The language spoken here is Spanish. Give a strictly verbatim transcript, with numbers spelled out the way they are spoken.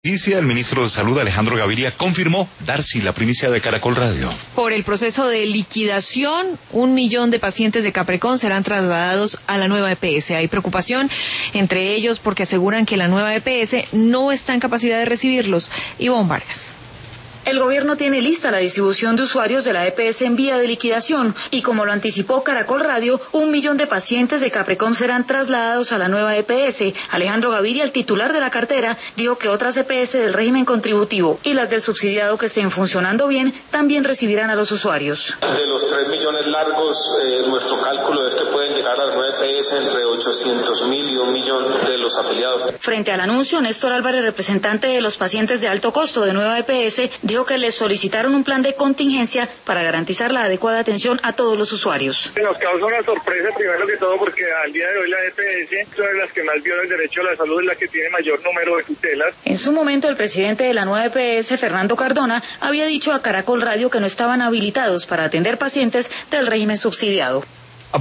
El ministro de Salud, Alejandro Gaviria, confirmó, Darcy, la primicia de Caracol Radio. Por el proceso de liquidación, un millón de pacientes de Caprecon serán trasladados a la nueva E P S. Hay preocupación entre ellos porque aseguran que la nueva E P S no está en capacidad de recibirlos. Ivonne Vargas. El gobierno tiene lista la distribución de usuarios de la E P S en vía de liquidación y, como lo anticipó Caracol Radio, un millón de pacientes de Caprecom serán trasladados a la nueva E P S. Alejandro Gaviria, el titular de la cartera, dijo que otras E P S del régimen contributivo y las del subsidiado que estén funcionando bien también recibirán a los usuarios. De los tres millones largos, eh, nuestro cálculo es que pueden llegar a la nueva E P S entre ochocientos mil y un millón de los afiliados. Frente al anuncio, Néstor Álvarez, representante de los pacientes de alto costo de nueva E P S, dijo que les solicitaron un plan de contingencia para garantizar la adecuada atención a todos los usuarios. Nos causa una sorpresa, primero que todo, porque al día de hoy la E P S es una de las que más viola el derecho a la salud, es la que tiene mayor número de tutelas. En su momento, el presidente de la nueva E P S, Fernando Cardona, había dicho a Caracol Radio que no estaban habilitados para atender pacientes del régimen subsidiado.